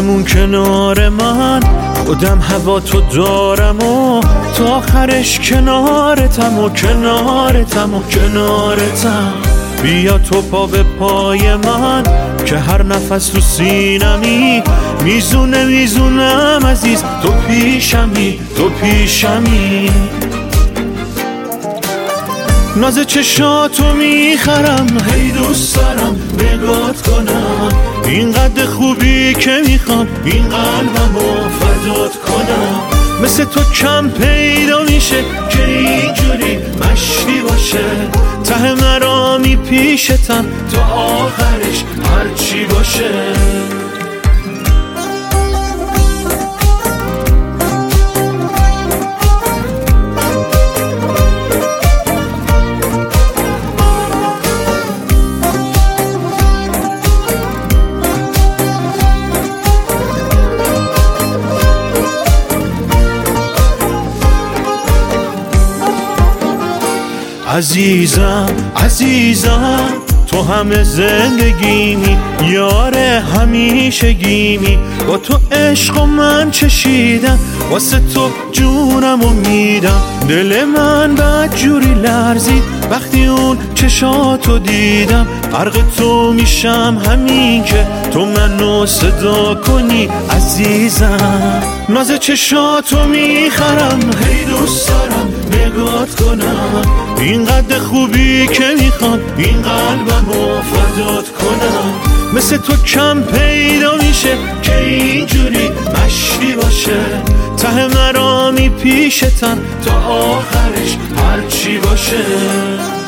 بمون کنار من، خودم هوا تو دارم و تا آخرش کنارتم و کنارتم و کنارتم. بیا تو پا به پای من که هر نفس تو سینمی میزونه میزونم عزیز، تو پیشمی تو پیشمی. ناز چشاتو میخرم، هی دوست دارم نگات کنم، اینقدر خوبی که میخوام این قلبمو فدات کنم. مثل تو کم پیدا میشه که اینجوری مشتی باشه، ته مرامی پیشتم تا آخرش هرچی باشه. عزیزم عزیزم تو همه زندگیمی، یار همیشگیمی. با تو عشق و من چشیدم، واسه تو جونمو میدم. دل من بدجوری لرزید وقتی اون چشاتو دیدم. غرق تو میشم همین که تو منو صدا کنی عزیزم. ناز چشاتو میخرم، هی دوست دارم نگات کنم، اینقدر خوبی که میخوام این قلبمو فدات کنم. مثل تو کم پیدا میشه که اینجوری مشتی باشه، ته مرامی پیشتم تا آخرش هرچی باشه.